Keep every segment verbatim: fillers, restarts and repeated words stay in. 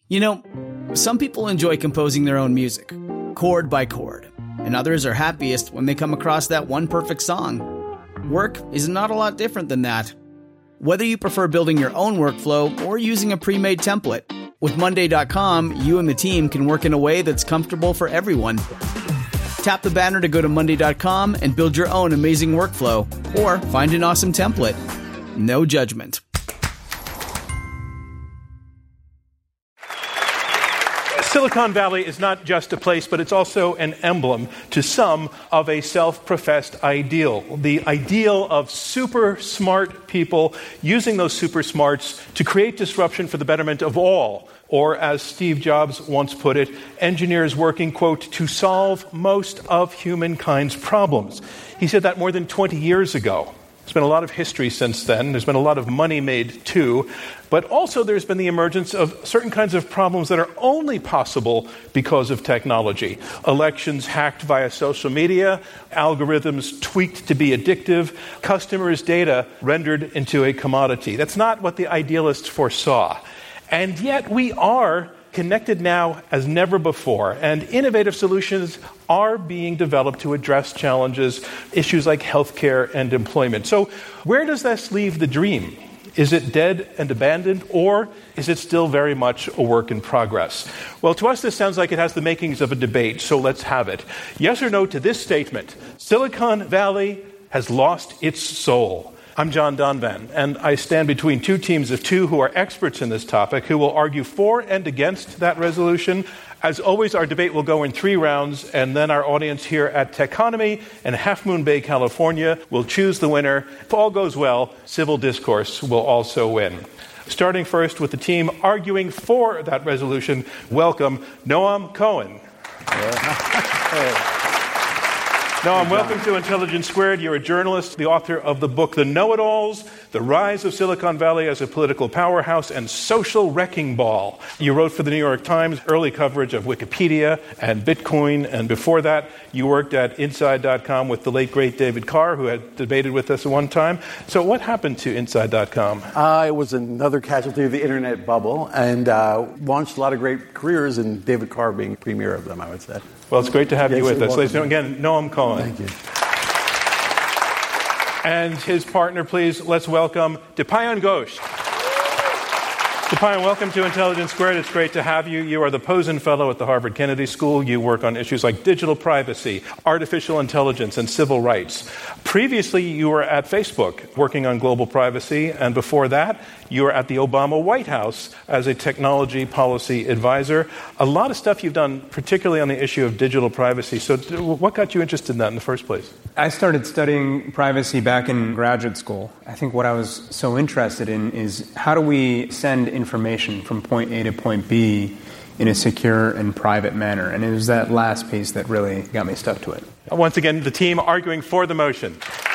You know, some people enjoy composing their own music, chord by chord, and others are happiest when they come across that one perfect song. Work is not a lot different than that. Whether you prefer building your own workflow or using a pre-made template, with Monday dot com, you and the team can work in a way that's comfortable for everyone. Tap the banner to go to Monday dot com and build your own amazing workflow, or find an awesome template. No judgment. Silicon Valley is not just a place, but it's also an emblem to some of a self-professed ideal. The ideal of super smart people using those super smarts to create disruption for the betterment of all. Or, as Steve Jobs once put it, engineers working, quote, to solve most of humankind's problems. He said that more than twenty years ago. There's been a lot of history since then. There's been a lot of money made, too. But also there's been the emergence of certain kinds of problems that are only possible because of technology. Elections hacked via social media, algorithms tweaked to be addictive, customers' data rendered into a commodity. That's not what the idealists foresaw. And yet we are connected now as never before, and innovative solutions are being developed to address challenges, issues like healthcare and employment. So where does this leave the dream? Is it dead and abandoned, or is it still very much a work in progress? Well, to us, this sounds like it has the makings of a debate, so let's have it. Yes or no to this statement: Silicon Valley has lost its soul. I'm John Donvan, and I stand between two teams of two who are experts in this topic, who will argue for and against that resolution. As always, our debate will go in three rounds, and then our audience here at Techonomy in Half Moon Bay, California, will choose the winner. If all goes well, civil discourse will also win. Starting first with the team arguing for that resolution, welcome Noam Cohen. Yeah. Noam, welcome to Intelligence Squared. You're a journalist, the author of the book The Know-It-Alls, The Rise of Silicon Valley as a Political Powerhouse and Social Wrecking Ball. You wrote for the New York Times, early coverage of Wikipedia and Bitcoin, and before that, you worked at Inside dot com with the late, great David Carr, who had debated with us at one time. So what happened to Inside dot com? Uh, it was another casualty of the internet bubble, and uh, launched a lot of great careers, and David Carr being premier of them, I would say. Well, it's great to have yes, you with us. Welcome. Ladies and gentlemen, again, Noam Cohen. Thank you. And his partner, please, let's welcome Dipayan Ghosh. Dipayan, welcome to Intelligence Squared. It's great to have you. You are the Pozen Fellow at the Harvard Kennedy School. You work on issues like digital privacy, artificial intelligence, and civil rights. Previously, you were at Facebook working on global privacy, and before that, you were at the Obama White House as a technology policy advisor. A lot of stuff you've done, particularly on the issue of digital privacy. So what got you interested in that in the first place? I started studying privacy back in graduate school. I think what I was so interested in is how do we send information from point A to point B in a secure and private manner? And it was that last piece that really got me stuck to it. Once again, the team arguing for the motion.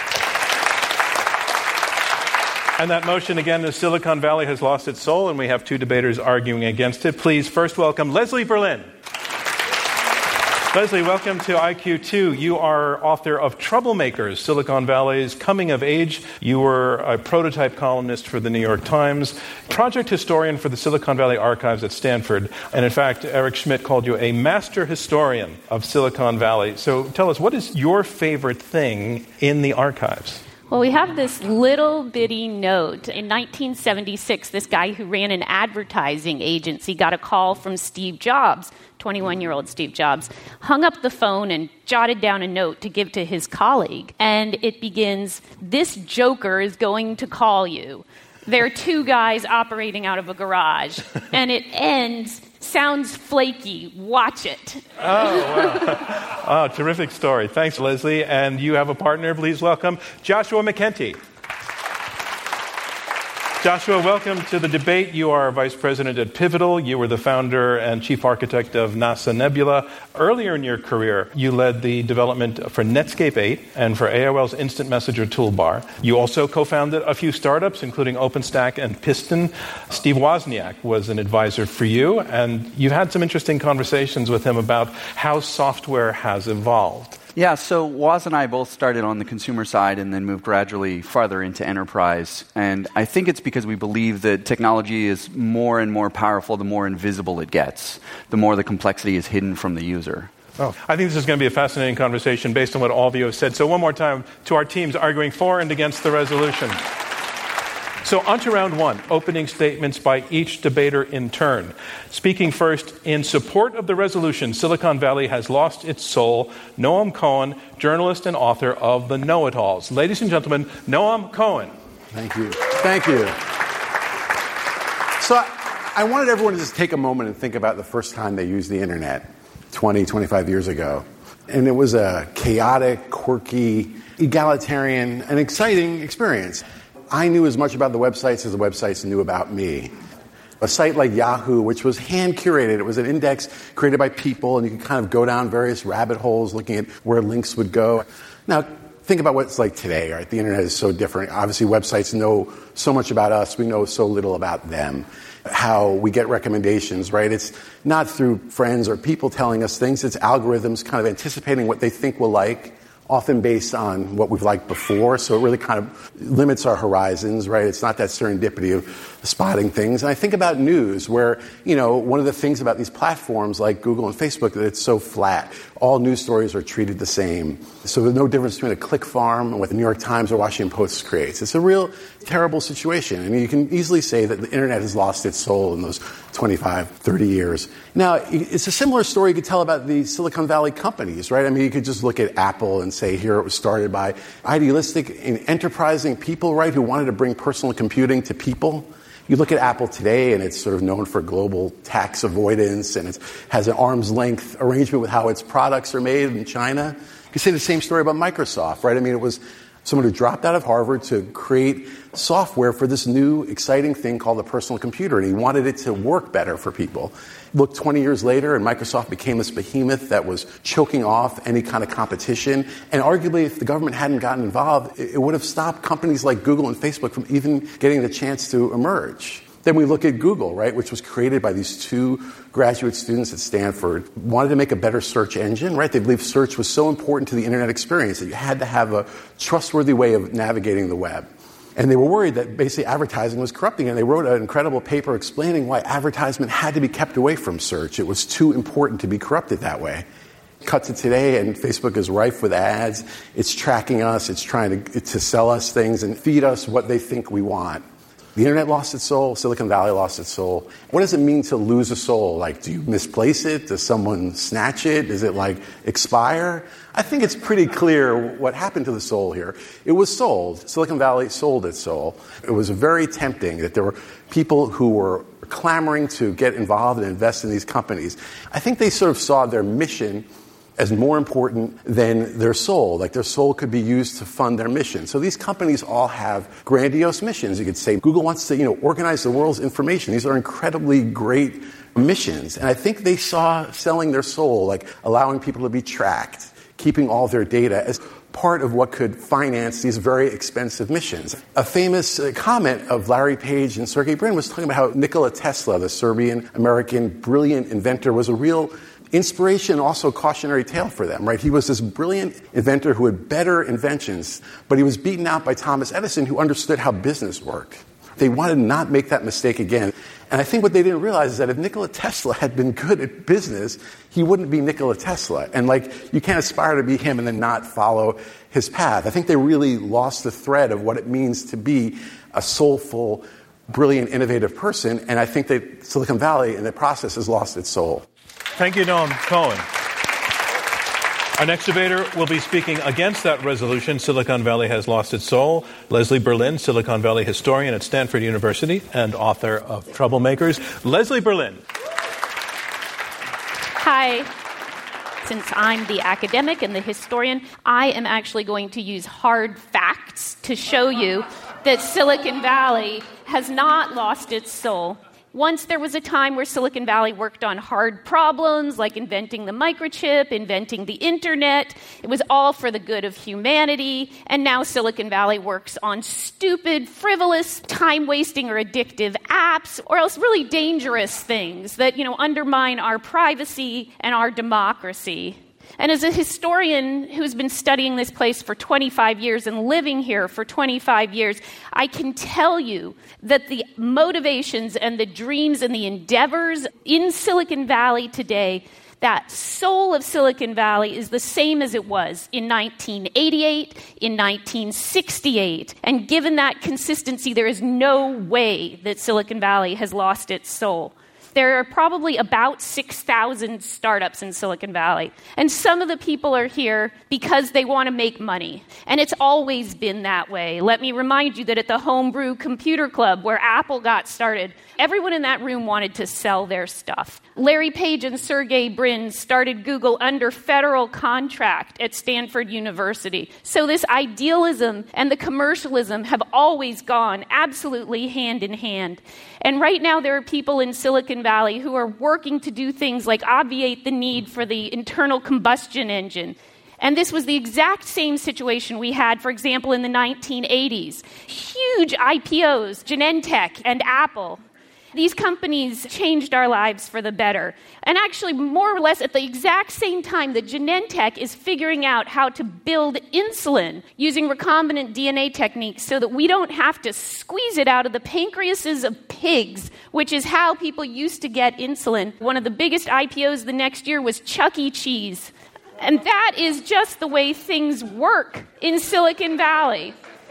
And that motion, again, is Silicon Valley has lost its soul, and we have two debaters arguing against it. Please first welcome Leslie Berlin. Leslie, welcome to I Q two. You are author of Troublemakers, Silicon Valley's Coming of Age. You were a prototype columnist for the New York Times, project historian for the Silicon Valley Archives at Stanford. And in fact, Eric Schmidt called you a master historian of Silicon Valley. So tell us, what is your favorite thing in the archives? Well, we have this little bitty note. In nineteen seventy-six, this guy who ran an advertising agency got a call from Steve Jobs, twenty-one-year-old Steve Jobs, hung up the phone and jotted down a note to give to his colleague. And it begins, "This joker is going to call you. There are two guys operating out of a garage." And it ends, "Sounds flaky. Watch it." Oh, wow. Oh, terrific story. Thanks, Leslie. And you have a partner. Please welcome Joshua McEntee. Joshua, welcome to the debate. You are vice president at Pivotal. You were the founder and chief architect of NASA Nebula. Earlier in your career, you led the development for Netscape eight and for A O L's Instant Messenger toolbar. You also co-founded a few startups, including OpenStack and Piston. Steve Wozniak was an advisor for you, and you've had some interesting conversations with him about how software has evolved. Yeah, so Woz and I both started on the consumer side and then moved gradually farther into enterprise. And I think it's because we believe that technology is more and more powerful the more invisible it gets, the more the complexity is hidden from the user. Oh, I think this is going to be a fascinating conversation based on what all of you have said. So one more time to our teams arguing for and against the resolution. So on to round one, opening statements by each debater in turn. Speaking first, in support of the resolution, Silicon Valley has lost its soul, Noam Cohen, journalist and author of The Know-It-Alls. Ladies and gentlemen, Noam Cohen. Thank you. Thank you. So I, I wanted everyone to just take a moment and think about the first time they used the internet, twenty, twenty-five years ago. And it was a chaotic, quirky, egalitarian, and exciting experience. I knew as much about the websites as the websites knew about me. A site like Yahoo, which was hand-curated, it was an index created by people, and you could kind of go down various rabbit holes looking at where links would go. Now, think about what it's like today, right? The internet is so different. Obviously, websites know so much about us. We know so little about them. How we get recommendations, right? It's not through friends or people telling us things. It's algorithms kind of anticipating what they think we'll like, often based on what we've liked before. So it really kind of limits our horizons, right? It's not that serendipity of spotting things. And I think about news where, you know, one of the things about these platforms like Google and Facebook that it's so flat. All news stories are treated the same. So there's no difference between a click farm and what the New York Times or Washington Post creates. It's a real terrible situation. I mean, you can easily say that the internet has lost its soul in those twenty-five, thirty years. Now, it's a similar story you could tell about the Silicon Valley companies, right? I mean, you could just look at Apple and say here it was started by idealistic and enterprising people, right, who wanted to bring personal computing to people. You look at Apple today, and it's sort of known for global tax avoidance, and it has an arm's length arrangement with how its products are made in China. You could say the same story about Microsoft, right? I mean, it was someone who dropped out of Harvard to create software for this new exciting thing called the personal computer, and he wanted it to work better for people. Look, twenty years later, and Microsoft became this behemoth that was choking off any kind of competition, and arguably if the government hadn't gotten involved, it would have stopped companies like Google and Facebook from even getting the chance to emerge. Then we look at Google, right, which was created by these two graduate students at Stanford, wanted to make a better search engine, right? They believed search was so important to the internet experience that you had to have a trustworthy way of navigating the web. And they were worried that basically advertising was corrupting, and they wrote an incredible paper explaining why advertisement had to be kept away from search. It was too important to be corrupted that way. Cut to today, and Facebook is rife with ads. It's tracking us. It's trying to, to sell us things and feed us what they think we want. The internet lost its soul. Silicon Valley lost its soul. What does it mean to lose a soul? Like, do you misplace it? Does someone snatch it? Does it, like, expire? I think it's pretty clear what happened to the soul here. It was sold. Silicon Valley sold its soul. It was very tempting that there were people who were clamoring to get involved and invest in these companies. I think they sort of saw their mission as more important than their soul. Like, their soul could be used to fund their mission. So these companies all have grandiose missions. You could say Google wants to, you know, organize the world's information. These are incredibly great missions. And I think they saw selling their soul, like allowing people to be tracked, keeping all their data, as part of what could finance these very expensive missions. A famous uh, comment of Larry Page and Sergey Brin was talking about how Nikola Tesla, the Serbian-American brilliant inventor, was a real inspiration, also cautionary tale for them, right? He was this brilliant inventor who had better inventions, but he was beaten out by Thomas Edison, who understood how business worked. They wanted to not make that mistake again. And I think what they didn't realize is that if Nikola Tesla had been good at business, he wouldn't be Nikola Tesla. And, like, you can't aspire to be him and then not follow his path. I think they really lost the thread of what it means to be a soulful, brilliant, innovative person. And I think that Silicon Valley, in the process, has lost its soul. Thank you, Noam Cohen. Our next debater will be speaking against that resolution, Silicon Valley has lost its soul. Leslie Berlin, Silicon Valley historian at Stanford University and author of Troublemakers. Leslie Berlin. Hi. Since I'm the academic and the historian, I am actually going to use hard facts to show you that Silicon Valley has not lost its soul. Once there was a time where Silicon Valley worked on hard problems like inventing the microchip, inventing the internet. It was all for the good of humanity. And now Silicon Valley works on stupid, frivolous, time-wasting or addictive apps, or else really dangerous things that, you know, undermine our privacy and our democracy. And as a historian who's been studying this place for twenty-five years and living here for twenty-five years, I can tell you that the motivations and the dreams and the endeavors in Silicon Valley today, that soul of Silicon Valley is the same as it was in nineteen eighty-eight, in nineteen sixty-eight. And given that consistency, there is no way that Silicon Valley has lost its soul. There are probably about six thousand startups in Silicon Valley. And some of the people are here because they want to make money. And it's always been that way. Let me remind you that at the Homebrew Computer Club, where Apple got started, everyone in that room wanted to sell their stuff. Larry Page and Sergey Brin started Google under federal contract at Stanford University. So this idealism and the commercialism have always gone absolutely hand in hand. And right now there are people in Silicon Valley who are working to do things like obviate the need for the internal combustion engine. And this was the exact same situation we had, for example, in the nineteen eighties. Huge I P Os, Genentech and Apple. These companies changed our lives for the better. And actually, more or less at the exact same time that Genentech is figuring out how to build insulin using recombinant D N A techniques so that we don't have to squeeze it out of the pancreases of pigs, which is how people used to get insulin. One of the biggest I P Os the next year was Chuck E. Cheese. And that is just the way things work in Silicon Valley.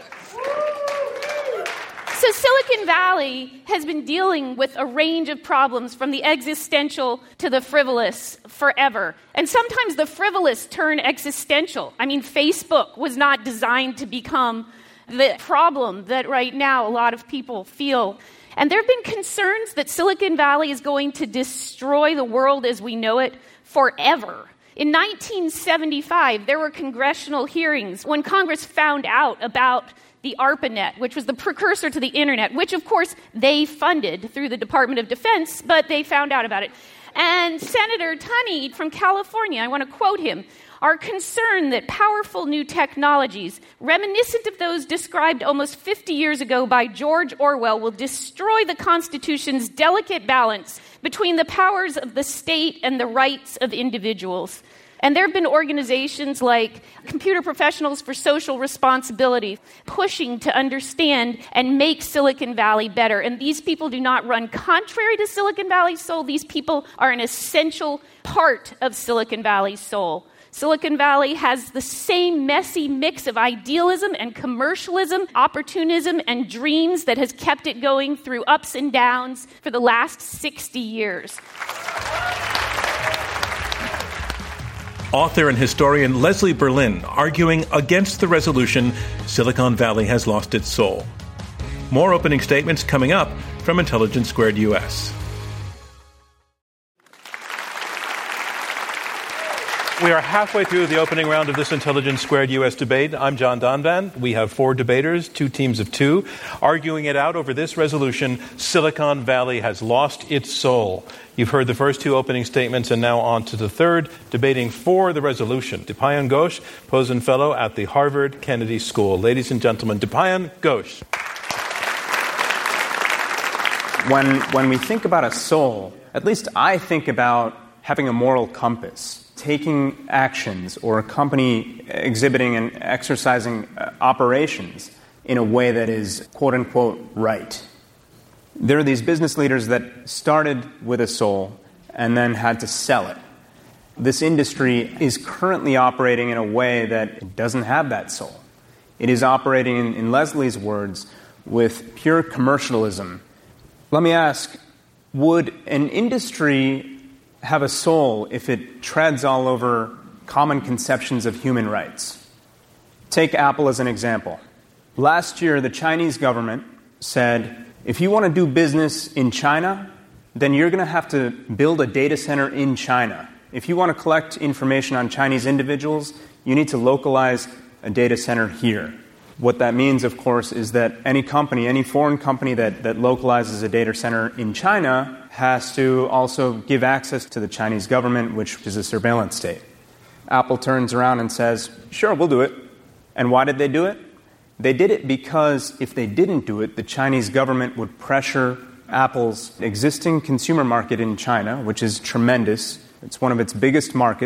So Silicon Valley has been dealing with a range of problems from the existential to the frivolous forever. And sometimes the frivolous turn existential. I mean, Facebook was not designed to become the problem that right now a lot of people feel. And there have been concerns that Silicon Valley is going to destroy the world as we know it forever. In nineteen seventy-five, there were congressional hearings when Congress found out about the ARPANET, which was the precursor to the internet, which, of course, they funded through the Department of Defense, but they found out about it. And Senator Tunney from California, I want to quote him, are concerned that powerful new technologies, reminiscent of those described almost fifty years ago by George Orwell, will destroy the Constitution's delicate balance between the powers of the state and the rights of individuals. And there have been organizations like Computer Professionals for Social Responsibility pushing to understand and make Silicon Valley better. And these people do not run contrary to Silicon Valley's soul. These people are an essential part of Silicon Valley's soul. Silicon Valley has the same messy mix of idealism and commercialism, opportunism and dreams that has kept it going through ups and downs for the last sixty years. Author and historian Leslie Berlin arguing against the resolution, Silicon Valley has lost its soul. More opening statements coming up from Intelligence Squared U S. We are halfway through the opening round of this Intelligence Squared U S debate. I'm John Donvan. We have four debaters, two teams of two, arguing it out over this resolution, Silicon Valley has lost its soul. You've heard the first two opening statements, and now on to the third, debating for the resolution. Dipayan Ghosh, Pozen Fellow at the Harvard Kennedy School. Ladies and gentlemen, Dipayan Ghosh. When, when we think about a soul, at least I think about having a moral compass, taking actions, or a company exhibiting and exercising uh, operations in a way that is quote-unquote right. There are these business leaders that started with a soul and then had to sell it. This industry is currently operating in a way that doesn't have that soul. It is operating, in, in Leslie's words, with pure commercialism. Let me ask, would an industry have a soul if it treads all over common conceptions of human rights? Take Apple as an example. Last year, the Chinese government said, if you want to do business in China, then you're going to have to build a data center in China. If you want to collect information on Chinese individuals, you need to localize a data center here. What that means, of course, is that any company, any foreign company that, that localizes a data center in China has to also give access to the Chinese government, which is a surveillance state. Apple turns around and says, sure, we'll do it. And why did they do it? They did it because if they didn't do it, the Chinese government would pressure Apple's existing consumer market in China, which is tremendous. It's one of its biggest markets.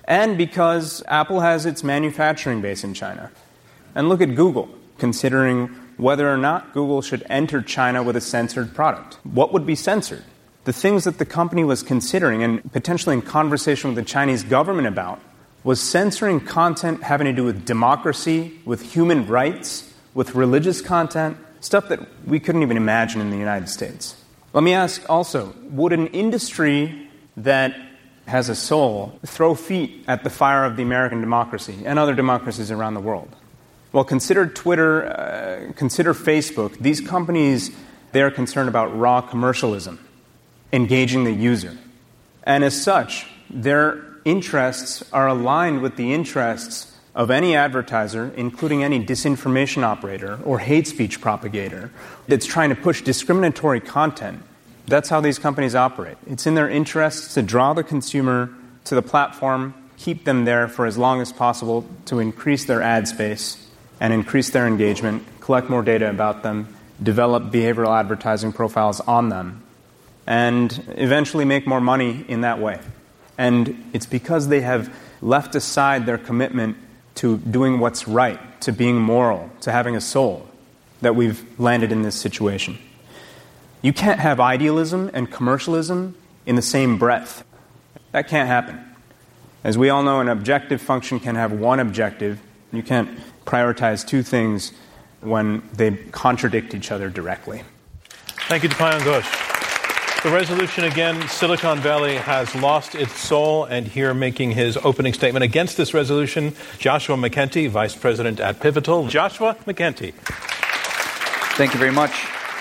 and because Apple has its manufacturing base in China. And look at Google, considering whether or not Google should enter China with a censored product. What would be censored? The things that the company was considering and potentially in conversation with the Chinese government about was censoring content having to do with democracy, with human rights, with religious content, stuff that we couldn't even imagine in the United States. Let me ask also, would an industry that has a soul throw feet at the fire of the American democracy and other democracies around the world? Well, consider Twitter, uh, consider Facebook. These companies, they are concerned about raw commercialism, engaging the user. And as such, their interests are aligned with the interests of any advertiser, including any disinformation operator or hate speech propagator that's trying to push discriminatory content. That's how these companies operate. It's in their interests to draw the consumer to the platform, keep them there for as long as possible to increase their ad space and increase their engagement, collect more data about them, develop behavioral advertising profiles on them, and eventually make more money in that way. And it's because they have left aside their commitment to doing what's right, to being moral, to having a soul, that we've landed in this situation. You can't have idealism and commercialism in the same breath. That can't happen. As we all know, an objective function can have one objective. You can't prioritize two things when they contradict each other directly. Thank you, Dipayan Ghosh. The resolution again, Silicon Valley has lost its soul, and here making his opening statement against this resolution, Joshua McKenty, Vice President at Pivotal. Joshua McKenty. Thank you very much.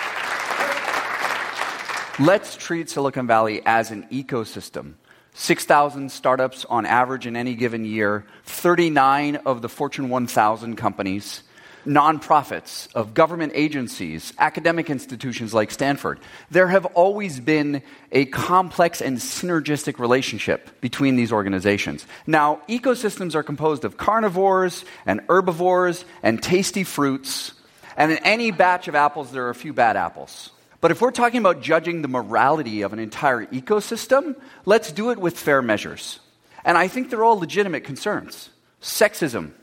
Let's treat Silicon Valley as an ecosystem. six thousand startups on average in any given year, thirty-nine of the Fortune one thousand companies, nonprofits, of government agencies, academic institutions like Stanford. There have always been a complex and synergistic relationship between these organizations. Now, ecosystems are composed of carnivores and herbivores and tasty fruits, and in any batch of apples, there are a few bad apples. But if we're talking about judging the morality of an entire ecosystem, let's do it with fair measures. And I think they're all legitimate concerns. Sexism,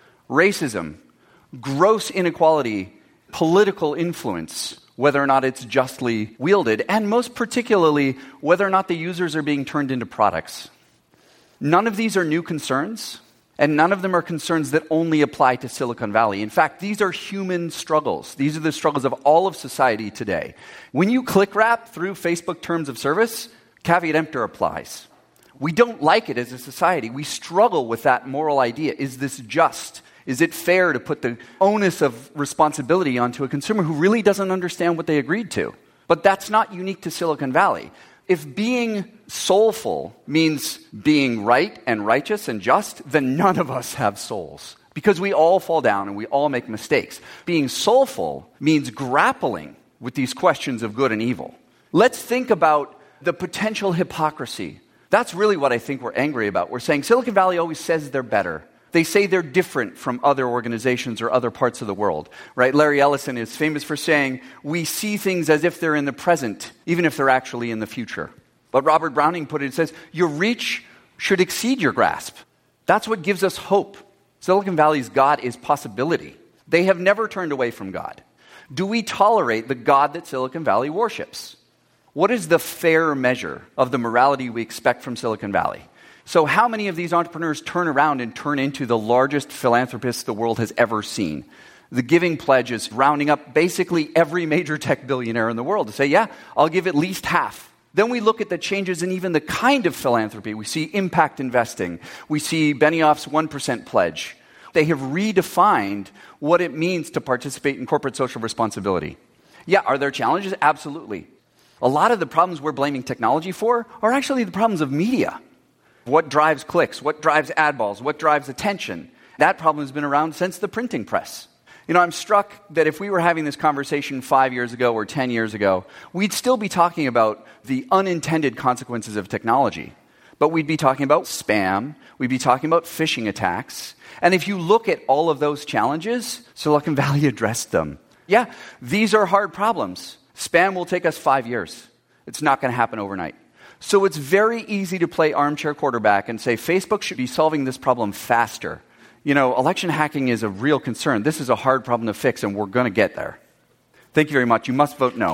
racism, gross inequality, political influence, whether or not it's justly wielded, and most particularly, whether or not the users are being turned into products. None of these are new concerns, and none of them are concerns that only apply to Silicon Valley. In fact, these are human struggles. These are the struggles of all of society today. When you click wrap through Facebook terms of service, caveat emptor applies. We don't like it as a society. We struggle with that moral idea. Is this just? Is it fair to put the onus of responsibility onto a consumer who really doesn't understand what they agreed to? But that's not unique to Silicon Valley. If being soulful means being right and righteous and just, then none of us have souls. Because we all fall down and we all make mistakes. Being soulful means grappling with these questions of good and evil. Let's think about the potential hypocrisy. That's really what I think we're angry about. We're saying Silicon Valley always says they're better. They say they're different from other organizations or other parts of the world, right? Larry Ellison is famous for saying, we see things as if they're in the present, even if they're actually in the future. But Robert Browning put it, it says, your reach should exceed your grasp. That's what gives us hope. Silicon Valley's God is possibility. They have never turned away from God. Do we tolerate the God that Silicon Valley worships? What is the fair measure of the morality we expect from Silicon Valley? So how many of these entrepreneurs turn around and turn into the largest philanthropists the world has ever seen? The Giving Pledge is rounding up basically every major tech billionaire in the world to say, yeah, I'll give at least half. Then we look at the changes in even the kind of philanthropy. We see impact investing. We see Benioff's one percent pledge. They have redefined what it means to participate in corporate social responsibility. Yeah, are there challenges? Absolutely. A lot of the problems we're blaming technology for are actually the problems of media. What drives clicks? What drives ad balls? What drives attention? That problem has been around since the printing press. You know, I'm struck that if we were having this conversation five years ago or ten years ago, we'd still be talking about the unintended consequences of technology. But we'd be talking about spam, we'd be talking about phishing attacks. And if you look at all of those challenges, Silicon Valley addressed them. Yeah, these are hard problems. Spam will take us five years. It's not going to happen overnight. So it's very easy to play armchair quarterback and say Facebook should be solving this problem faster. You know, election hacking is a real concern. This is a hard problem to fix, and we're going to get there. Thank you very much. You must vote no.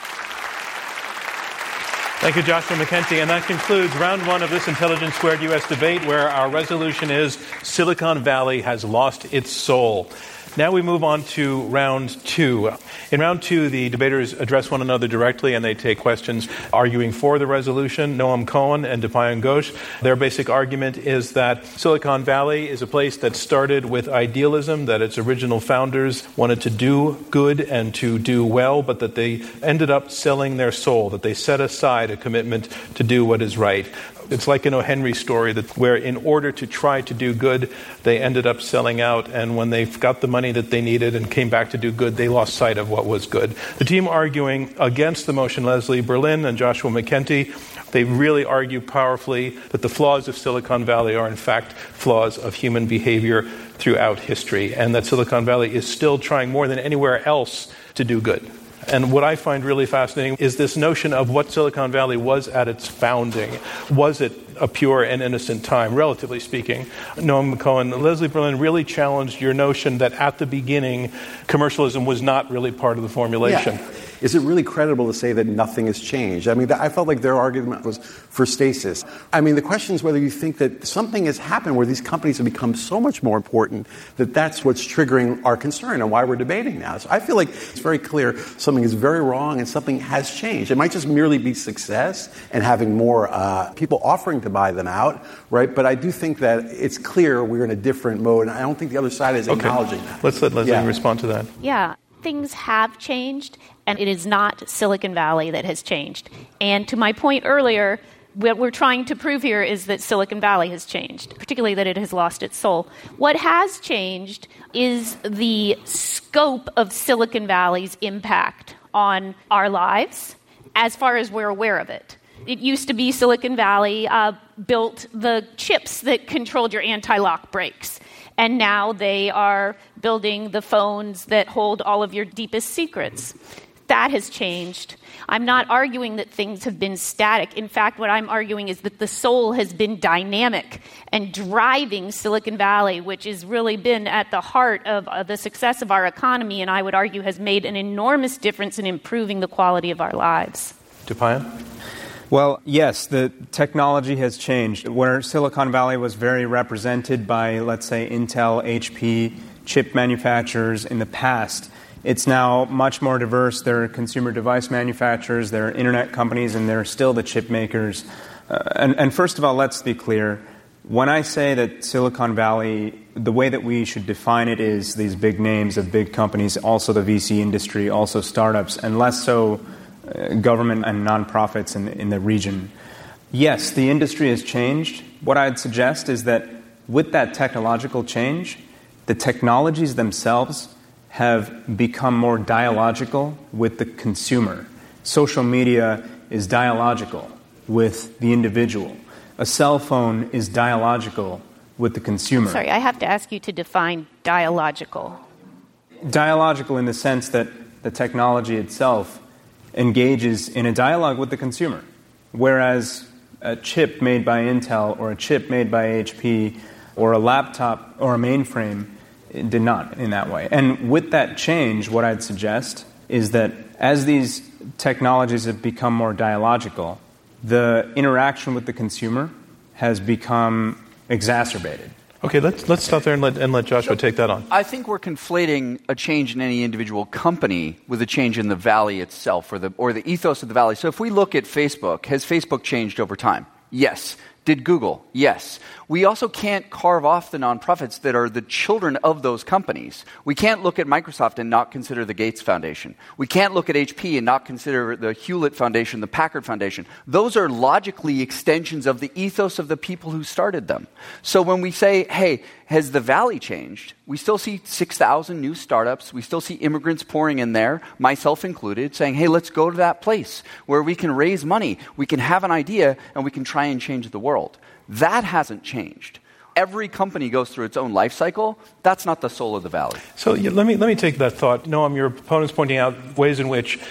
Thank you, Joshua McKenty. And that concludes round one of this Intelligence Squared U S debate, where our resolution is Silicon Valley has lost its soul. Now we move on to round two. In round two, the debaters address one another directly, and they take questions arguing for the resolution. Noam Cohen and Dipayan Ghosh, their basic argument is that Silicon Valley is a place that started with idealism, that its original founders wanted to do good and to do well, but that they ended up selling their soul, that they set aside a commitment to do what is right. It's like an O. Henry story that where in order to try to do good, they ended up selling out, and when they got the money that they needed and came back to do good, they lost sight of what was good. The team arguing against the motion, Leslie Berlin and Joshua McKenty, they really argue powerfully that the flaws of Silicon Valley are in fact flaws of human behavior throughout history, and that Silicon Valley is still trying more than anywhere else to do good. And what I find really fascinating is this notion of what Silicon Valley was at its founding. Was it a pure and innocent time, relatively speaking? Noam Cohen, Leslie Berlin really challenged your notion that at the beginning, commercialism was not really part of the formulation. Yeah. Is it really credible to say that nothing has changed? I mean, I felt like their argument was for stasis. I mean, the question is whether you think that something has happened where these companies have become so much more important that that's what's triggering our concern and why we're debating now. So I feel like it's very clear something is very wrong and something has changed. It might just merely be success and having more uh, people offering to buy them out, right? But I do think that it's clear we're in a different mode, and I don't think the other side is okay. acknowledging that. Let's let Leslie yeah. respond to that. Yeah. Things have changed, and it is not Silicon Valley that has changed. And to my point earlier, what we're trying to prove here is that Silicon Valley has changed, particularly that it has lost its soul. What has changed is the scope of Silicon Valley's impact on our lives as far as we're aware of it. It used to be Silicon Valley uh, built the chips that controlled your anti-lock brakes. And now they are building the phones that hold all of your deepest secrets. That has changed. I'm not arguing that things have been static. In fact, what I'm arguing is that the soul has been dynamic and driving Silicon Valley, which has really been at the heart of uh, the success of our economy, and I would argue has made an enormous difference in improving the quality of our lives. Dipayan? Well, yes, the technology has changed. Where Silicon Valley was very represented by, let's say, Intel, H P, chip manufacturers in the past, it's now much more diverse. There are consumer device manufacturers, there are internet companies, and there are still the chip makers. Uh, and, and first of all, let's be clear. When I say that Silicon Valley, the way that we should define it is these big names of big companies, also the V C industry, also startups, and less so Uh, government and nonprofits in, in the region. Yes, the industry has changed. What I'd suggest is that with that technological change, the technologies themselves have become more dialogical with the consumer. Social media is dialogical with the individual. A cell phone is dialogical with the consumer. Sorry, I have to ask you to define dialogical. Dialogical in the sense that the technology itself engages in a dialogue with the consumer, whereas a chip made by Intel or a chip made by H P or a laptop or a mainframe did not in that way. And with that change, what I'd suggest is that as these technologies have become more dialogical, the interaction with the consumer has become exacerbated. Okay, let's let's stop there and let and let Joshua take that on. I think we're conflating a change in any individual company with a change in the valley itself, or the or the ethos of the valley. So if we look at Facebook, has Facebook changed over time? Yes. Did Google? Yes. We also can't carve off the nonprofits that are the children of those companies. We can't look at Microsoft and not consider the Gates Foundation. We can't look at H P and not consider the Hewlett Foundation, the Packard Foundation. Those are logically extensions of the ethos of the people who started them. So when we say, hey, has the valley changed? We still see six thousand new startups. We still see immigrants pouring in there, myself included, saying, hey, let's go to that place where we can raise money, we can have an idea, and we can try and change the world. That hasn't changed. Every company goes through its own life cycle. That's not the soul of the valley. So yeah, let me let me take that thought. Noam, your opponent's pointing out ways in which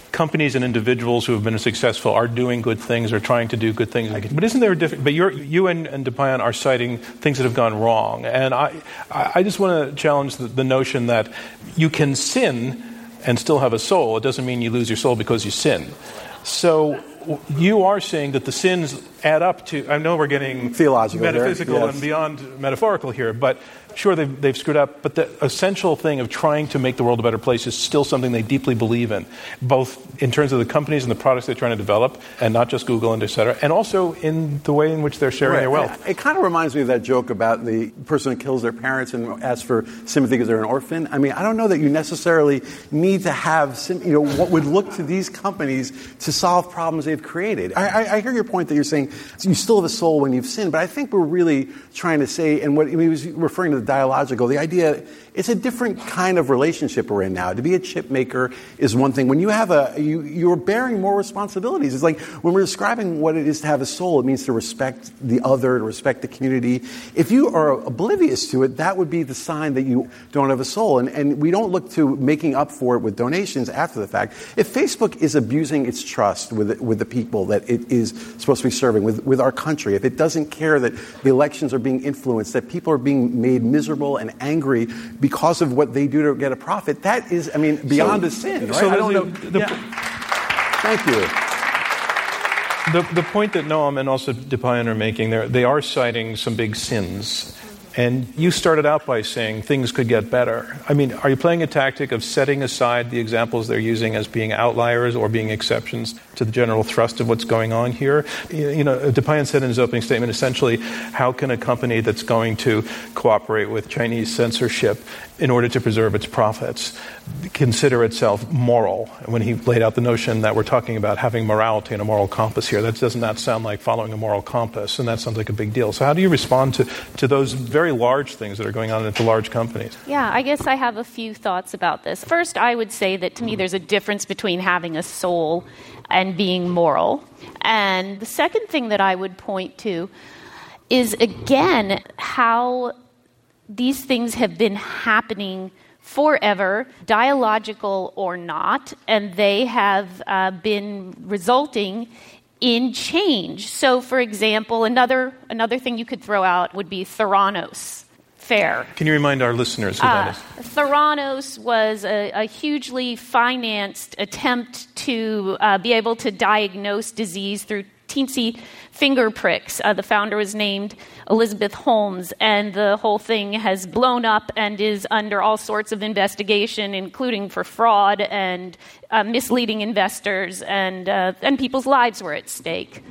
companies and individuals who have been successful are doing good things or trying to do good things. But isn't there a different? But you're, you and, and DePayan are citing things that have gone wrong, and I, I just want to challenge the, the notion that you can sin and still have a soul. It doesn't mean you lose your soul because you sin. So you are saying that the sins add up to. I know we're getting theological, metaphysical, yes, and beyond metaphorical here, but. Sure, they've, they've screwed up, but the essential thing of trying to make the world a better place is still something they deeply believe in, both in terms of the companies and the products they're trying to develop, and not just Google and et cetera, and also in the way in which they're sharing right. their wealth. It kind of reminds me of that joke about the person who kills their parents and asks for sympathy because they're an orphan. I mean, I don't know that you necessarily need to have, you know, what would look to these companies to solve problems they've created. I, I, I hear your point that you're saying you still have a soul when you've sinned, but I think we're really trying to say, and what he was referring to the dialogical, the idea, it's a different kind of relationship we're in now. To be a chip maker is one thing. When you have a, you, you're bearing more responsibilities. It's like when we're describing what it is to have a soul, it means to respect the other, to respect the community. If you are oblivious to it, that would be the sign that you don't have a soul. And, and we don't look to making up for it with donations after the fact. If Facebook is abusing its trust with, with the people that it is supposed to be serving, with, with our country, if it doesn't care that the elections are being influenced, that people are being made miserable and angry because of what they do to get a profit, that is, I mean, beyond so, a sin, right? So I don't know. The, Yeah. Thank you. The, the point that Noam and also DePayan are making, they are citing some big sins. And you started out by saying things could get better. I mean, are you playing a tactic of setting aside the examples they're using as being outliers or being exceptions to the general thrust of what's going on here? You know, DePayan said in his opening statement, essentially, how can a company that's going to cooperate with Chinese censorship in order to preserve its profits consider itself moral? When he laid out the notion that we're talking about having morality and a moral compass here, that does not sound like following a moral compass, and that sounds like a big deal. So how do you respond to, to those very large things that are going on into large companies? Yeah, I guess I have a few thoughts about this. First, I would say that to me there's a difference between having a soul and being moral. And the second thing that I would point to is, again, how these things have been happening forever, dialogical or not, and they have uh, been resulting in change. So, for example, another another thing you could throw out would be Theranos. Fair. Can you remind our listeners who uh, that is? Theranos was a, a hugely financed attempt to uh, be able to diagnose disease through teensy finger pricks. Uh, the founder was named Elizabeth Holmes, and the whole thing has blown up and is under all sorts of investigation, including for fraud and uh, misleading investors, and uh, and people's lives were at stake.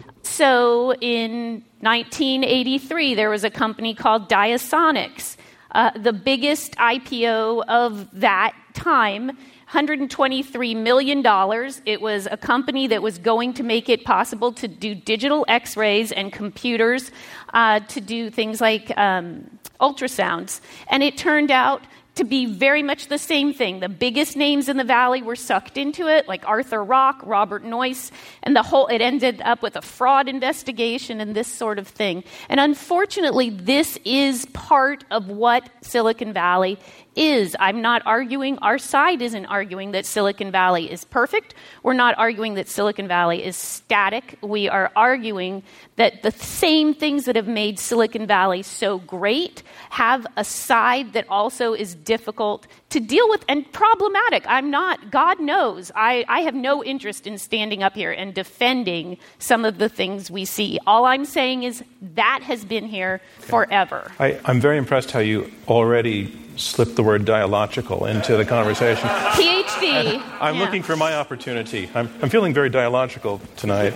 So in nineteen eighty-three, there was a company called Diasonics, uh, the biggest I P O of that time, one hundred twenty-three million dollars. It was a company that was going to make it possible to do digital x-rays and computers uh, to do things like um, ultrasounds. And it turned out to be very much the same thing. The biggest names in the Valley were sucked into it, like Arthur Rock, Robert Noyce, and the whole, it ended up with a fraud investigation and this sort of thing. And unfortunately, this is part of what Silicon Valley is. I'm not arguing, our side isn't arguing that Silicon Valley is perfect. We're not arguing that Silicon Valley is static. We are arguing that the same things that have made Silicon Valley so great have a side that also is difficult to deal with and problematic. I'm not, God knows, I, I have no interest in standing up here and defending some of the things we see. All I'm saying is that has been here forever. I, I'm very impressed how you already slipped the word dialogical into the conversation. PhD. I'm yeah. looking for my opportunity. I'm, I'm feeling very dialogical tonight.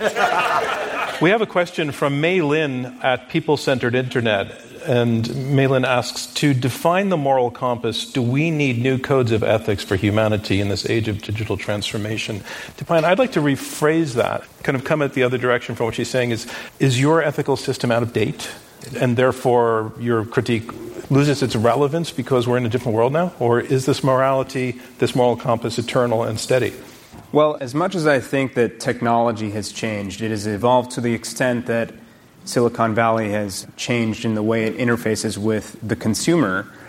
We have a question from Mei Lin at People Centered Internet. And Mei Lin asks, to define the moral compass, do we need new codes of ethics for humanity in this age of digital transformation? DePayan, I'd like to rephrase that, kind of come at the other direction from what she's saying is, is your ethical system out of date? And therefore your critique loses its relevance because we're in a different world now? Or is this morality, this moral compass, eternal and steady? Well, as much as I think that technology has changed, it has evolved to the extent that Silicon Valley has changed in the way it interfaces with the consumer.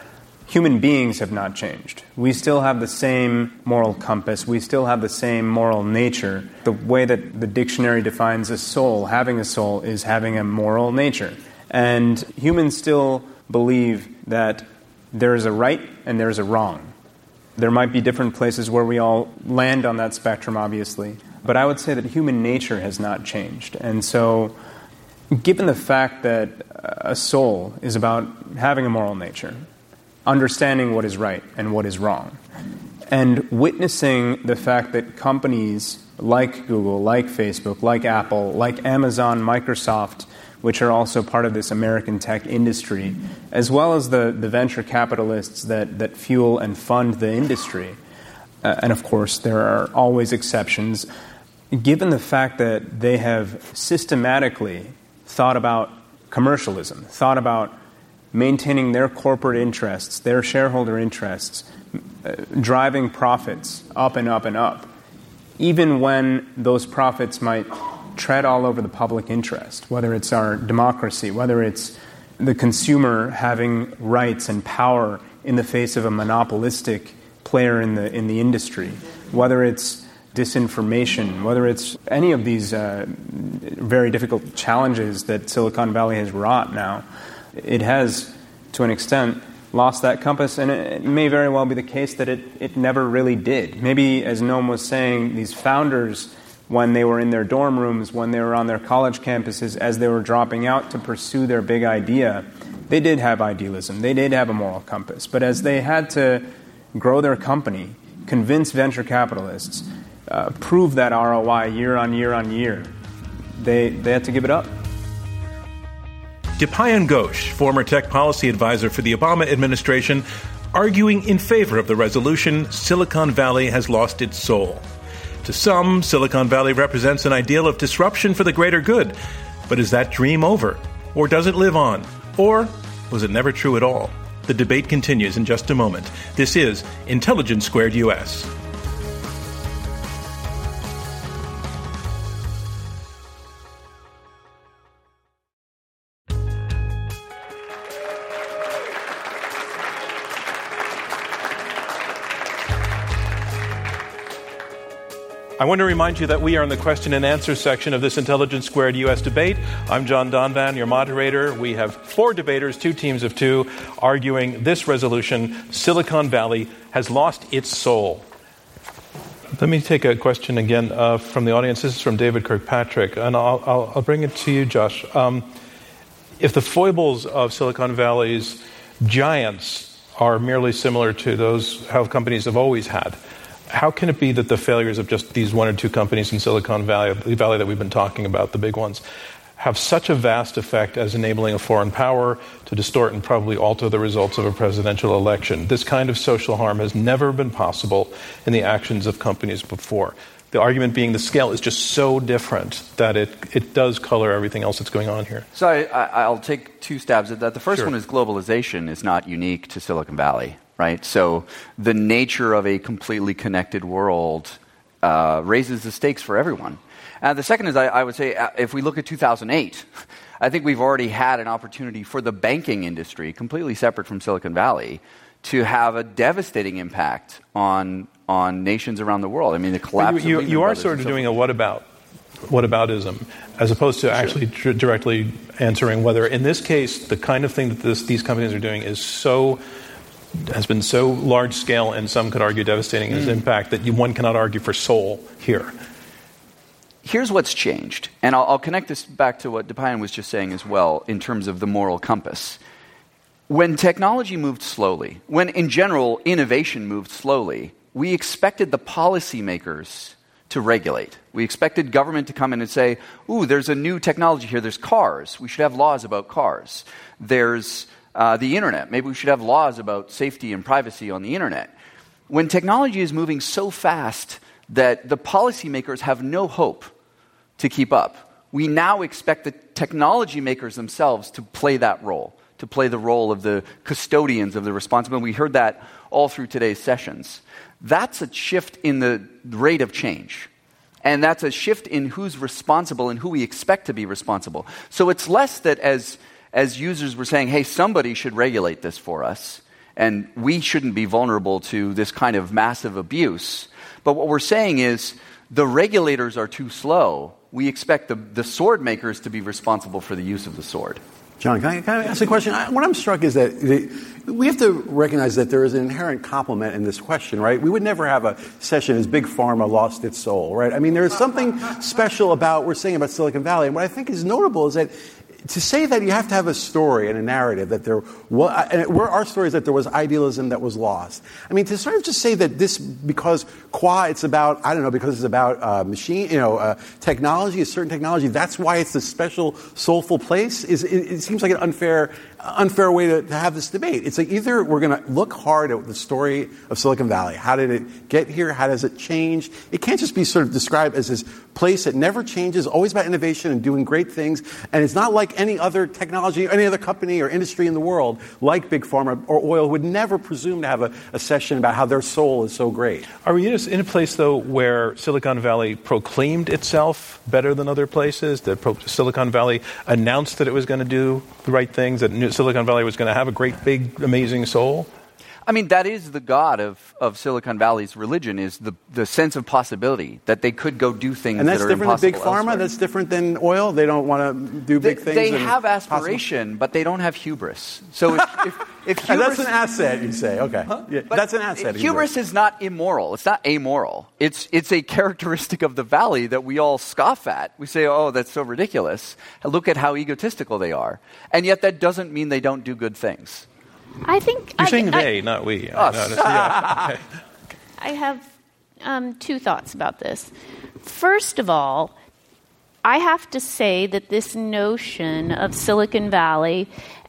human beings have not changed. We still have the same moral compass. We still have the same moral nature. The way that the dictionary defines a soul, having a soul, is having a moral nature. And humans still believe that there is a right and there is a wrong. There might be different places where we all land on that spectrum, obviously. But I would say that human nature has not changed. And so, given the fact that a soul is about having a moral nature, understanding what is right and what is wrong, and witnessing the fact that companies like Google, like Facebook, like Apple, like Amazon, Microsoft, which are also part of this American tech industry, as well as the, the venture capitalists that, that fuel and fund the industry. Uh, and of course, there are always exceptions. Given the fact that they have systematically thought about commercialism, thought about maintaining their corporate interests, their shareholder interests, uh, driving profits up and up and up, even when those profits might tread all over the public interest, whether it's our democracy, whether it's the consumer having rights and power in the face of a monopolistic player in the in the industry, whether it's disinformation, whether it's any of these uh, very difficult challenges that Silicon Valley has wrought now, it has, to an extent, lost that compass, and it may very well be the case that it, it never really did. Maybe, as Noam was saying, these founders, when they were in their dorm rooms, when they were on their college campuses, as they were dropping out to pursue their big idea, they did have idealism. They did have a moral compass. But as they had to grow their company, convince venture capitalists, uh, prove that R O I year on year on year, they, they had to give it up. Dipayan Ghosh, former tech policy advisor for the Obama administration, arguing in favor of the resolution, Silicon Valley has lost its soul. To some, Silicon Valley represents an ideal of disruption for the greater good. But is that dream over? Or does it live on? Or was it never true at all? The debate continues in just a moment. This is Intelligence Squared U S. I want to remind you that we are in the question and answer section of this Intelligence Squared U S debate. I'm John Donvan, your moderator. We have four debaters, two teams of two, arguing this resolution, Silicon Valley has lost its soul. Let me take a question again uh, from the audience. This is from David Kirkpatrick, and I'll, I'll, I'll bring it to you, Josh. Um, if the foibles of Silicon Valley's giants are merely similar to those how companies have always had, how can it be that the failures of just these one or two companies in Silicon Valley, Valley that we've been talking about, the big ones, have such a vast effect as enabling a foreign power to distort and probably alter the results of a presidential election? This kind of social harm has never been possible in the actions of companies before. The argument being the scale is just so different that it, it does color everything else that's going on here. So I, I, I'll take two stabs at that. The first Sure. one is globalization is not unique to Silicon Valley. Right? So the nature of a completely connected world uh, raises the stakes for everyone. Uh, the second is, I, I would say, uh, if we look at two thousand eight, I think we've already had an opportunity for the banking industry, completely separate from Silicon Valley, to have a devastating impact on on nations around the world. I mean, the collapse You, you, of you are Brothers sort of so doing a what about, what aboutism, as opposed to actually tr- directly answering whether, in this case, the kind of thing that this, these companies are doing is so has been so large scale and some could argue devastating in its mm. impact that you, one cannot argue for soul here. Here's what's changed, and I'll, I'll connect this back to what Dipayan was just saying as well in terms of the moral compass. When technology moved slowly, when in general innovation moved slowly, we expected the policymakers to regulate. We expected government to come in and say, ooh, there's a new technology here, there's cars, we should have laws about cars. There's Uh, the internet. Maybe we should have laws about safety and privacy on the internet. When technology is moving so fast that the policymakers have no hope to keep up, we now expect the technology makers themselves to play that role, to play the role of the custodians of the responsibility. We heard that all through today's sessions. That's a shift in the rate of change. And that's a shift in who's responsible and who we expect to be responsible. So it's less that as As users were saying, hey, somebody should regulate this for us. And we shouldn't be vulnerable to this kind of massive abuse. But what we're saying is the regulators are too slow. We expect the, the sword makers to be responsible for the use of the sword. John, can I, can I ask a question? I, what I'm struck is that the, we have to recognize that there is an inherent complement in this question, right? We would never have a session as Big Pharma lost its soul, right? I mean, there's something special about, we're saying about Silicon Valley, and what I think is notable is that to say that you have to have a story and a narrative that there was, and where our story is that there was idealism that was lost. I mean, to sort of just say that this, because qua it's about, I don't know, because it's about uh, machine, you know, uh, technology, a certain technology, that's why it's a special, soulful place, is it, it seems like an unfair, unfair way to, to have this debate. It's like either we're going to look hard at the story of Silicon Valley. How did it get here? How does it change? It can't just be sort of described as this place that never changes, always about innovation and doing great things, and it's not like any other technology, any other company or industry in the world, like Big Pharma or oil, would never presume to have a, a session about how their soul is so great. Are we in a place, though, where Silicon Valley proclaimed itself better than other places? That Pro- Silicon Valley announced that it was going to do the right things, that Silicon Valley was going to have a great, big, amazing soul? I mean, that is the god of, of Silicon Valley's religion, is the, the sense of possibility, that they could go do things and that's that are different than Big Pharma? Elsewhere. That's different than oil? They don't want to do big they, things? They and have aspiration, possible. But they don't have hubris. So if, if, if hubris... And that's an asset, you say. Okay. Huh? Yeah, that's an asset. Hubris, hubris is not immoral. It's not amoral. It's, it's a characteristic of the valley that we all scoff at. We say, oh, that's so ridiculous. Look at how egotistical they are. And yet that doesn't mean they don't do good things. I think You're I, saying I, they, not we. Us. I, yeah. Okay. I have um, two thoughts about this. First of all, I have to say that this notion of Silicon Valley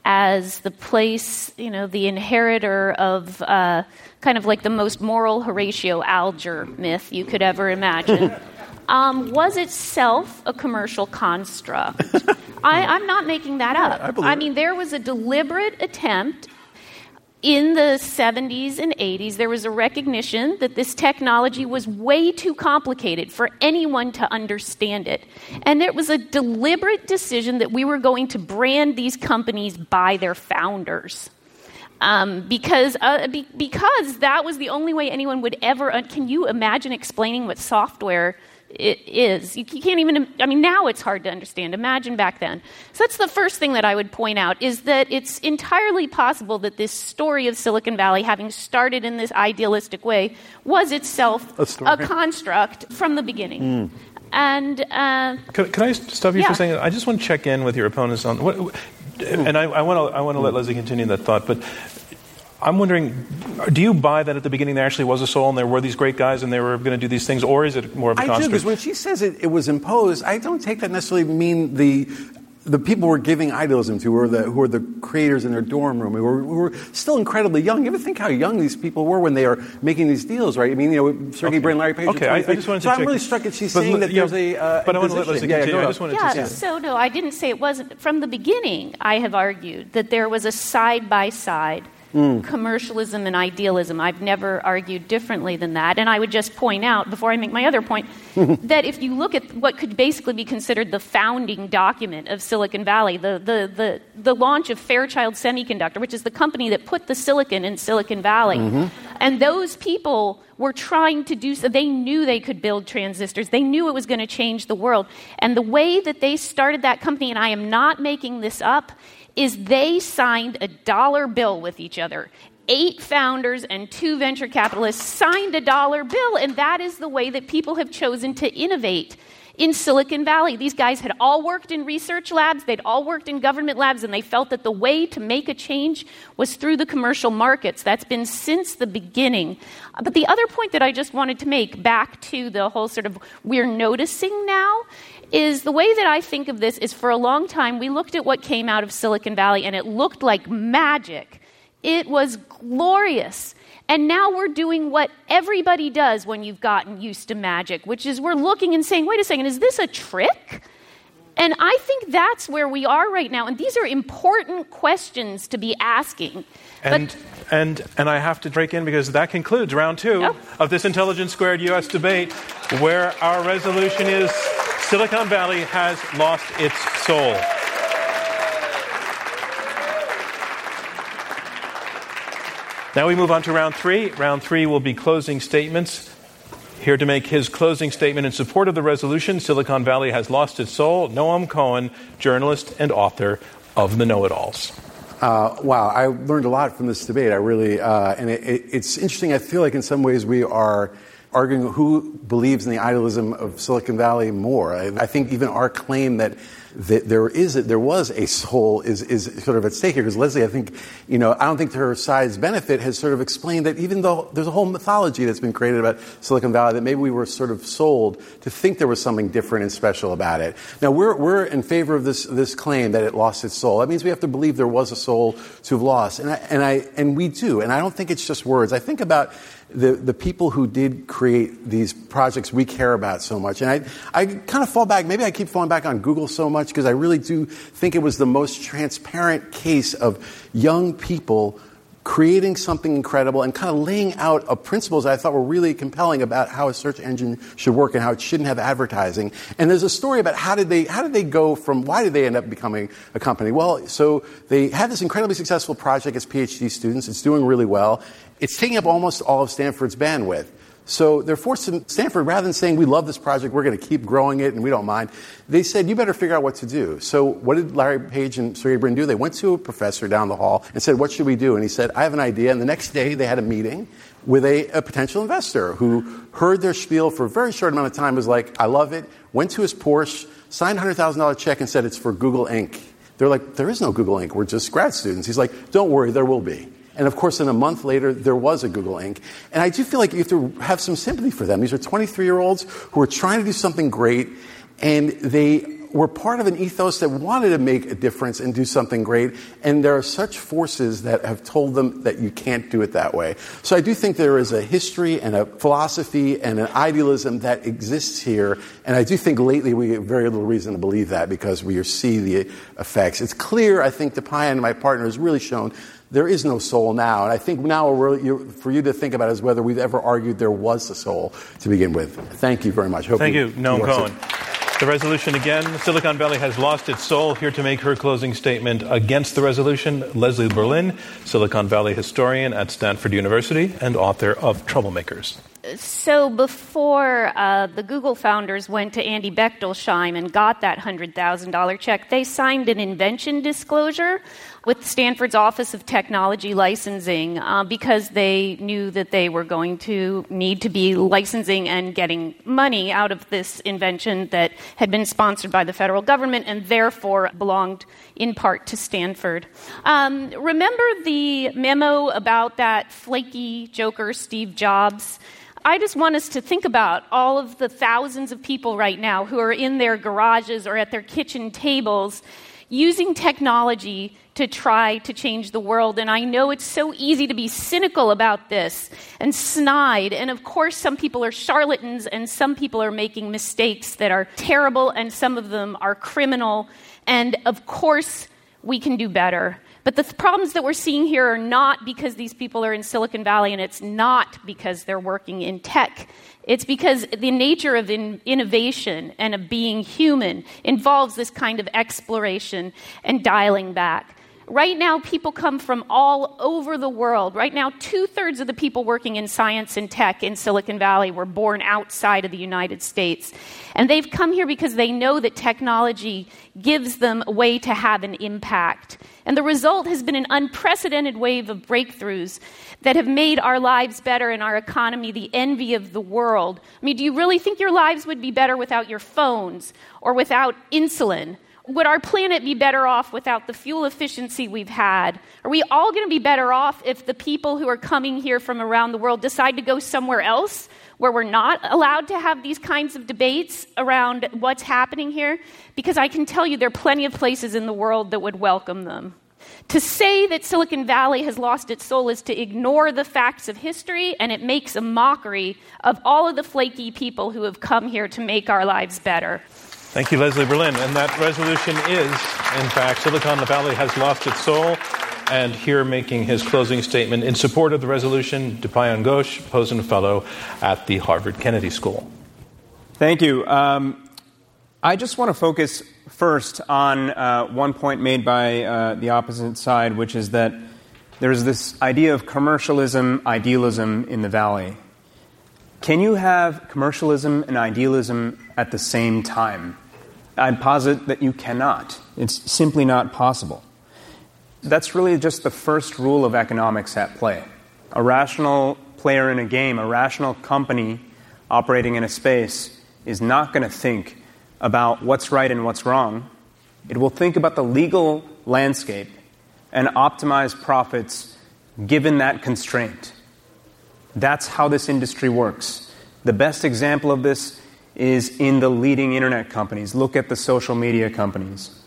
as the place, you know, the inheritor of uh, kind of like the most moral Horatio Alger myth you could ever imagine, um, was itself a commercial construct. I, I'm not making that up. Yeah, I, I mean, there was a deliberate attempt in the seventies and eighties. There was a recognition that this technology was way too complicated for anyone to understand it. And there was a deliberate decision that we were going to brand these companies by their founders. Um, because uh, be, because that was the only way anyone would ever... Uh, can you imagine explaining what software it is? You, you can't even... I mean, now it's hard to understand. Imagine back then. So that's the first thing that I would point out, is that it's entirely possible that this story of Silicon Valley, having started in this idealistic way, was itself a, a construct from the beginning. Mm. And... Uh, can, can I stop you yeah. for a second? I just want to check in with your opponents on... what. And I, I want to I want to let Leslie continue that thought, but I'm wondering, do you buy that at the beginning there actually was a soul and there were these great guys and they were going to do these things, or is it more of a I construct? do, because when she says it, it was imposed, I don't take that necessarily mean the the people we're giving idealism to, who are the who are the creators in their dorm room, who are, who are still incredibly young. You ever think how young these people were when they are making these deals, right? I mean, you know, Sergey okay. Brin, Larry Page. Okay, I, I just wanted to so check. I'm really struck that she's but, saying that yeah, there's a uh, But I want to let Leslie yeah, continue. yeah, I just wanted yeah, to... so no, I didn't say it wasn't. From the beginning, I have argued that there was a side-by-side Mm. commercialism and idealism. I've never argued differently than that. And I would just point out, before I make my other point, that if you look at what could basically be considered the founding document of Silicon Valley, the, the, the, the launch of Fairchild Semiconductor, which is the company that put the silicon in Silicon Valley, mm-hmm. and those people were trying to do so. They knew they could build transistors. They knew it was going to change the world. And the way that they started that company, and I am not making this up, is they signed a dollar bill with each other. Eight founders and two venture capitalists signed a dollar bill, and that is the way that people have chosen to innovate in Silicon Valley. These guys had all worked in research labs, they'd all worked in government labs, and they felt that the way to make a change was through the commercial markets. That's been since the beginning. But the other point that I just wanted to make, back to the whole sort of we're noticing now, is the way that I think of this is, for a long time, we looked at what came out of Silicon Valley and it looked like magic. It was glorious. And now we're doing what everybody does when you've gotten used to magic, which is we're looking and saying, wait a second, is this a trick? And I think that's where we are right now. And these are important questions to be asking. And but, and and I have to break in because that concludes round two oh. of this Intelligence Squared U S debate, where our resolution is Silicon Valley has lost its soul. Now we move on to round three. Round three will be closing statements. Here to make his closing statement in support of the resolution, Silicon Valley has lost its soul, Noam Cohen, journalist and author of The Know-It-Alls. Uh, wow, I learned a lot from this debate. I really, uh, and it, it, it's interesting. I feel like in some ways we are arguing who believes in the idealism of Silicon Valley more. I, I think even our claim that, that there is a, there was a soul is is sort of at stake here. Because Leslie, I think, you know, I don't think to her side's benefit has sort of explained that even though there's a whole mythology that's been created about Silicon Valley, that maybe we were sort of sold to think there was something different and special about it. Now we're we're in favor of this this claim that it lost its soul. That means we have to believe there was a soul to have lost, and I, and I and we do. And I don't think it's just words. I think about the the people who did create these projects we care about so much. And I I kind of fall back, maybe I keep falling back on Google so much because I really do think it was the most transparent case of young people creating something incredible and kind of laying out a principles I thought were really compelling about how a search engine should work and how it shouldn't have advertising. And there's a story about how did they how did they go from why did they end up becoming a company? Well, so they had this incredibly successful project as PhD students. It's doing really well. It's taking up almost all of Stanford's bandwidth. So they're forced to, Stanford, rather than saying, we love this project, we're going to keep growing it and we don't mind, they said, you better figure out what to do. So what did Larry Page and Sergey Brin do? They went to a professor down the hall and said, what should we do? And he said, I have an idea. And the next day they had a meeting with a, a potential investor who heard their spiel for a very short amount of time, was like, I love it, went to his Porsche, signed a one hundred thousand dollars check and said, it's for Google Incorporated. They're like, there is no Google Incorporated. We're just grad students. He's like, don't worry, there will be. And, of course, in a month later, there was a Google Incorporated. And I do feel like you have to have some sympathy for them. These are twenty-three-year-olds who are trying to do something great, and they were part of an ethos that wanted to make a difference and do something great. And there are such forces that have told them that you can't do it that way. So I do think there is a history and a philosophy and an idealism that exists here. And I do think lately we have very little reason to believe that because we see the effects. It's clear, I think, Dipayan and my partner has really shown there is no soul now. And I think now we're, for you to think about is whether we've ever argued there was a soul to begin with. Thank you very much. Hope Thank you, you Noam Cohen. The resolution again, Silicon Valley has lost its soul. Here to make her closing statement against the resolution, Leslie Berlin, Silicon Valley historian at Stanford University and author of Troublemakers. So before uh, the Google founders went to Andy Bechtolsheim and got that one hundred thousand dollars check, they signed an invention disclosure with Stanford's Office of Technology Licensing uh, because they knew that they were going to need to be licensing and getting money out of this invention that had been sponsored by the federal government and therefore belonged in part to Stanford. Um, remember the memo about that flaky joker, Steve Jobs? I just want us to think about all of the thousands of people right now who are in their garages or at their kitchen tables using technology to try to change the world. And I know it's so easy to be cynical about this and snide. And of course, some people are charlatans and some people are making mistakes that are terrible and some of them are criminal. And of course, we can do better. But the th- problems that we're seeing here are not because these people are in Silicon Valley, and it's not because they're working in tech. It's because the nature of in- innovation and of being human involves this kind of exploration and dialing back. Right now, people come from all over the world. Right now, two-thirds of the people working in science and tech in Silicon Valley were born outside of the United States. And they've come here because they know that technology gives them a way to have an impact. And the result has been an unprecedented wave of breakthroughs that have made our lives better and our economy the envy of the world. I mean, do you really think your lives would be better without your phones or without insulin? Would our planet be better off without the fuel efficiency we've had? Are we all going to be better off if the people who are coming here from around the world decide to go somewhere else where we're not allowed to have these kinds of debates around what's happening here? Because I can tell you there are plenty of places in the world that would welcome them. To say that Silicon Valley has lost its soul is to ignore the facts of history, and it makes a mockery of all of the flaky people who have come here to make our lives better. Thank you, Leslie Berlin. And that resolution is, in fact, Silicon Valley has lost its soul. And here making his closing statement in support of the resolution, Dipayan Ghosh, Pozen Fellow at the Harvard Kennedy School. Thank you. Um, I just want to focus first on uh, one point made by uh, the opposite side, which is that There's this idea of commercialism, idealism in the Valley. Can you have commercialism and idealism at the same time? I'd posit that you cannot. It's simply not possible. That's really just the first rule of economics at play. A rational player in a game, a rational company operating in a space is not going to think about what's right and what's wrong. It will think about the legal landscape and optimize profits given that constraint. That's how this industry works. The best example of this is in the leading internet companies. Look at the social media companies.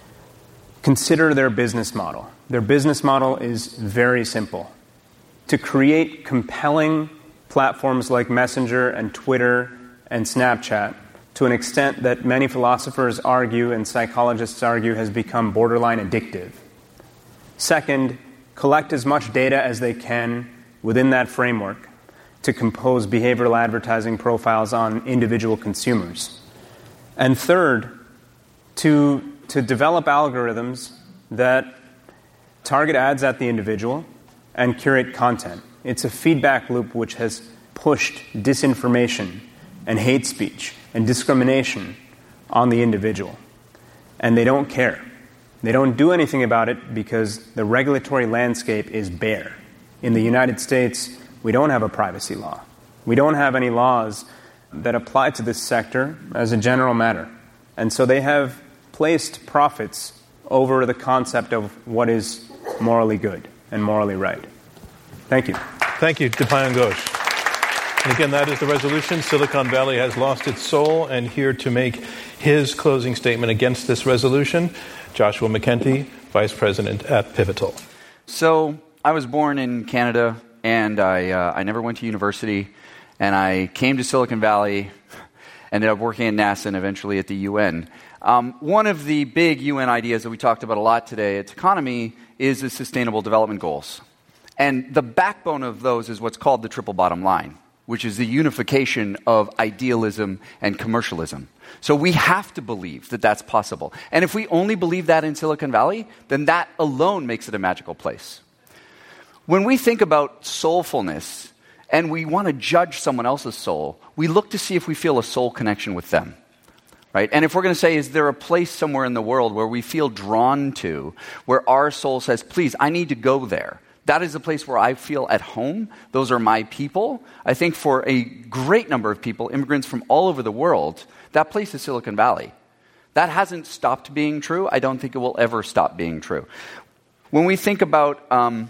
Consider their business model. Their business model is very simple. To create compelling platforms like Messenger and Twitter and Snapchat, to an extent that many philosophers argue and psychologists argue has become borderline addictive. Second, collect as much data as they can within that framework to compose behavioral advertising profiles on individual consumers. And third, to, to develop algorithms that target ads at the individual and curate content. It's a feedback loop which has pushed disinformation and hate speech and discrimination on the individual. And they don't care. They don't do anything about it because the regulatory landscape is bare. In the United States, we don't have a privacy law. We don't have any laws that apply to this sector as a general matter. And so they have placed profits over the concept of what is morally good and morally right. Thank you. Thank you, Dipayan Ghosh. And again, that is the resolution. Silicon Valley has lost its soul. And here to make his closing statement against this resolution, Joshua McKenty, Vice President at Pivotal. So I was born in Canada, and I, uh, I never went to university. And I came to Silicon Valley, ended up working at NASA and eventually at the U N. Um, one of the big U N ideas that we talked about a lot today at Techonomy is the Sustainable Development Goals. And the backbone of those is what's called the triple bottom line, which is the unification of idealism and commercialism. So we have to believe that that's possible. And if we only believe that in Silicon Valley, then that alone makes it a magical place. When we think about soulfulness and we want to judge someone else's soul, we look to see if we feel a soul connection with them. Right? And if we're going to say, is there a place somewhere in the world where we feel drawn to, where our soul says, please, I need to go there. That is a place where I feel at home. Those are my people. I think for a great number of people, immigrants from all over the world, that place is Silicon Valley. That hasn't stopped being true. I don't think it will ever stop being true. When we think about um,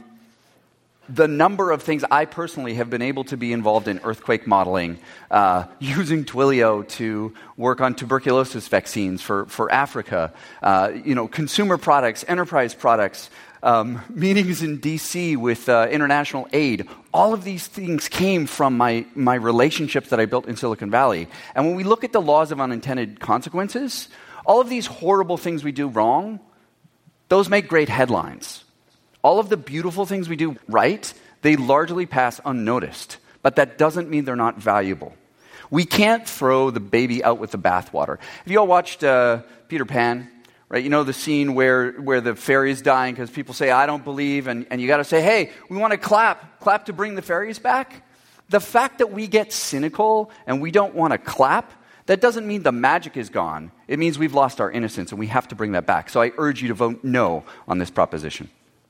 the number of things I personally have been able to be involved in earthquake modeling, uh, using Twilio to work on tuberculosis vaccines for, for Africa, uh, you know, consumer products, enterprise products, um, meetings in D C with uh, international aid. All of these things came from my, my relationships that I built in Silicon Valley. And when we look at the laws of unintended consequences, all of these horrible things we do wrong, those make great headlines. All of the beautiful things we do right, they largely pass unnoticed. But that doesn't mean they're not valuable. We can't throw the baby out with the bathwater. Have you all watched uh, Peter Pan? Right? You know the scene where, where the fairy's dying because people say, I don't believe, and, and you got to say, hey, we want to clap. Clap to bring the fairies back. The fact that we get cynical and we don't want to clap, that doesn't mean the magic is gone. It means we've lost our innocence, and we have to bring that back. So I urge you to vote no on this proposition.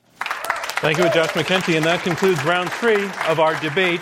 Thank you, Josh McKenty. And that concludes round three of our debate.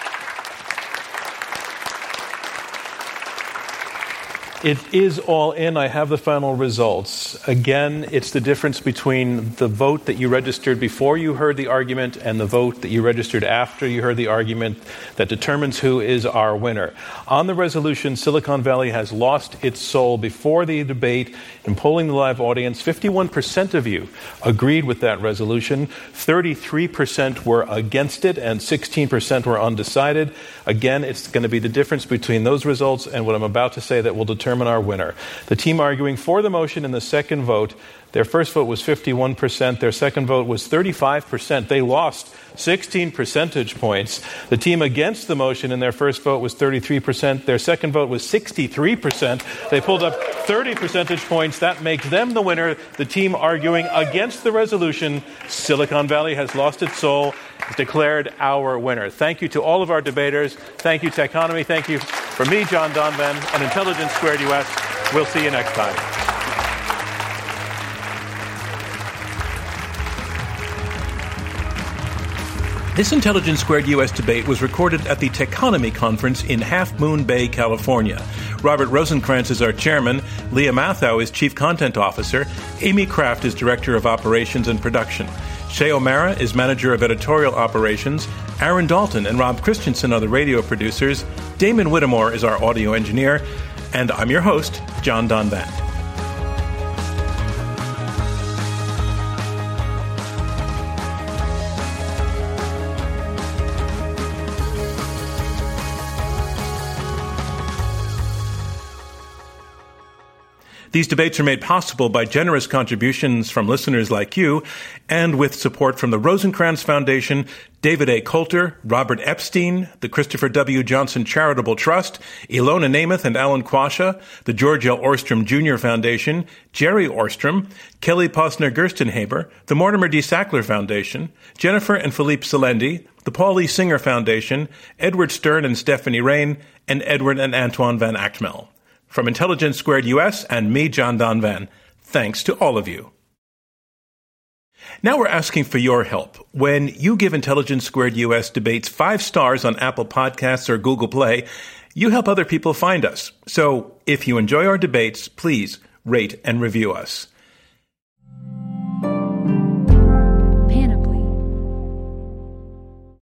It is all in. I have the final results. Again, it's the difference between the vote that you registered before you heard the argument and the vote that you registered after you heard the argument that determines who is our winner. On the resolution, Silicon Valley has lost its soul before the debate. In polling the live audience, fifty-one percent of you agreed with that resolution. thirty-three percent were against it, and sixteen percent were undecided. Again, it's going to be the difference between those results and what I'm about to say that will determine determine our winner. The team arguing for the motion in the second vote, their first vote was fifty-one percent. Their second vote was thirty-five percent. They lost sixteen percentage points. The team against the motion in their first vote was thirty-three percent. Their second vote was sixty-three percent. They pulled up thirty percentage points. That makes them the winner. The team arguing against the resolution, Silicon Valley has lost its soul, is declared our winner. Thank you to all of our debaters. Thank you, Techonomy. Thank you for me, John Donvan, and Intelligence Squared U S. We'll see you next time. This Intelligence Squared U S debate was recorded at the Techonomy Conference in Half Moon Bay, California. Robert Rosenkranz is our chairman, Leah Mathau is chief content officer, Amy Kraft is director of operations and production. Shay O'Mara is manager of editorial operations, Aaron Dalton and Rob Christensen are the radio producers, Damon Whittemore is our audio engineer, and I'm your host, John Donvan. These debates are made possible by generous contributions from listeners like you and with support from the Rosenkranz Foundation, David A. Coulter, Robert Epstein, the Christopher W. Johnson Charitable Trust, Ilona Namath and Alan Quasha, the George L. Orstrom Junior Foundation, Jerry Orstrom, Kelly Posner-Gerstenhaber, the Mortimer D. Sackler Foundation, Jennifer and Philippe Selendi, the Paul E. Singer Foundation, Edward Stern and Stephanie Rain, and Edward and Antoine Van Actmel. From Intelligence Squared U S and me, John Donvan, thanks to all of you. Now we're asking for your help. When you give Intelligence Squared U S debates five stars on Apple Podcasts or Google Play, you help other people find us. So if you enjoy our debates, please rate and review us.